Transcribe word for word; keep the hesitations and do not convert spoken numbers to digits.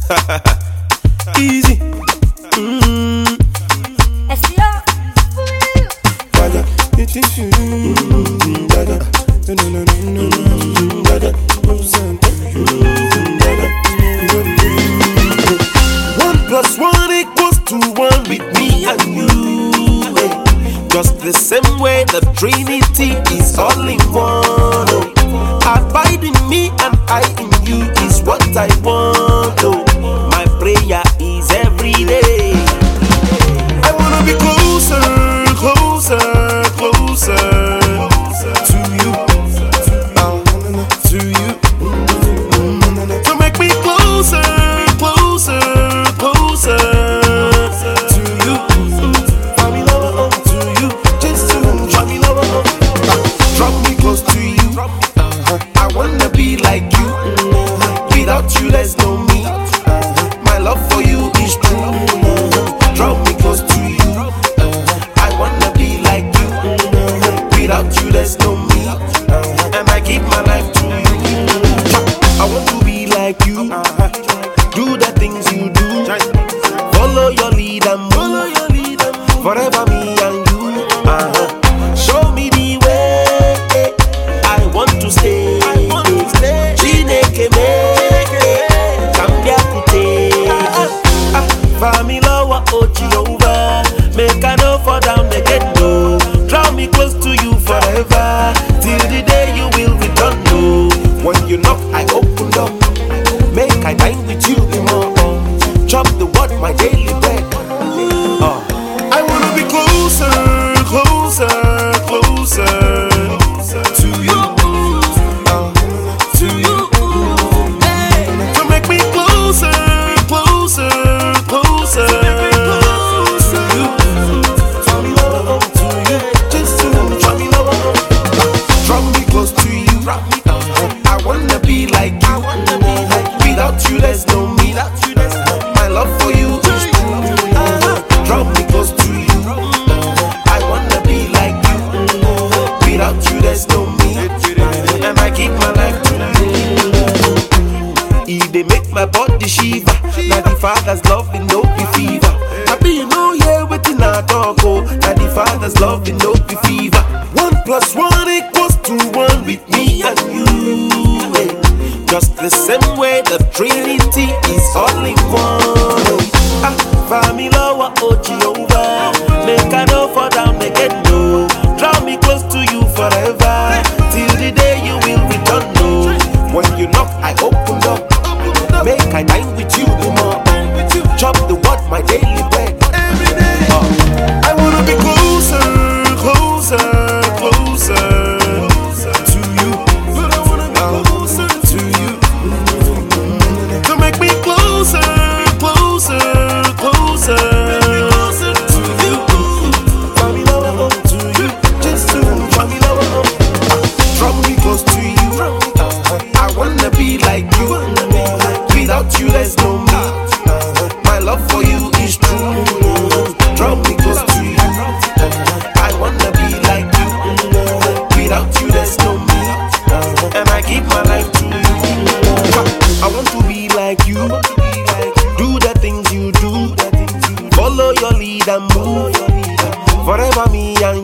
Easy. Mm. Dada, you think you mm, Dada, no no no no no Dada, Dada. One plus one equals to one with me and you. eh. Just the same way the Trinity is all in one. Oh. Abide in me and I in you is what I want. Oh. My prayer is every day. I wanna be closer, closer, closer to you, uh, to you. To make me closer, closer, closer to you. Draw me lower to you, just to draw me lower. Draw me close to you. I wanna be like you. Without you, there's no me. My love for you is true. Draw me close to you. I wanna be like you. Without you, there's no me. And I give my life to you. I want to be like you. Do the things you do. Follow your lead and move. Forever me and you. Uh-huh. Show me the way. I want to stay. Chineke me. Cambia kute. Family wa ochi over. Make I no fall down again, no. Draw me close to you forever. Till the day you will return, no. When you knock, I open up. Make I dine with you in more. Chop the word, my daily bread. Uh. I wanna be closer, closer, closer to you. Uh, to you. To make me closer, closer, closer to you. Draw me lower to you. Just to draw me lower. Draw me close to you. I wanna be like you. Without you, there's no me. My love for you is true. Draw me close to you. I wanna be like you. Without you, there's no me. And I give my life to you. If they make my body shiver, now the Father's love will no be fever. I be you know yeah waiting I talk oh. Now the Father's love will no be fever. One plus one equals to one with me and you. eh. Just the same way the Trinity is all in one. Ah, family wa ochi over. Make I no fall down again, no. Draw me close to you forever. Till the day you will return, no. When you knock, I open up. Make I dine with you the more. Chop the word, my daily bread. Uh, I wanna be closer, closer, closer to you. Uh, to you. To make me closer, closer, closer to you. Draw me lower to you. Just to draw me lower. Draw me close to you. I wanna be like you. Without you, there's no me. My love for you is true. Draw me close to you. I wanna be like you. Without you, there's no me. And I give my life to you. I want to be like you. Do the things you do. Follow your lead and move. Forever me and